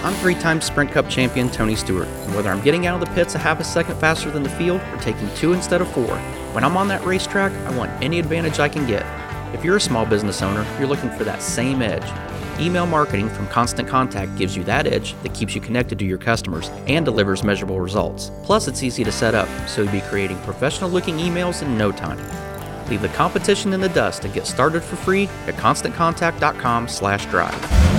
I'm 3-time Sprint Cup champion Tony Stewart, and whether I'm getting out of the pits a half a second faster than the field or taking 2 instead of 4, when I'm on that racetrack, I want any advantage I can get. If you're a small business owner, you're looking for that same edge. Email marketing from Constant Contact gives you that edge that keeps you connected to your customers and delivers measurable results. Plus, it's easy to set up, so you'll be creating professional-looking emails in no time. Leave the competition in the dust and get started for free at ConstantContact.com/drive.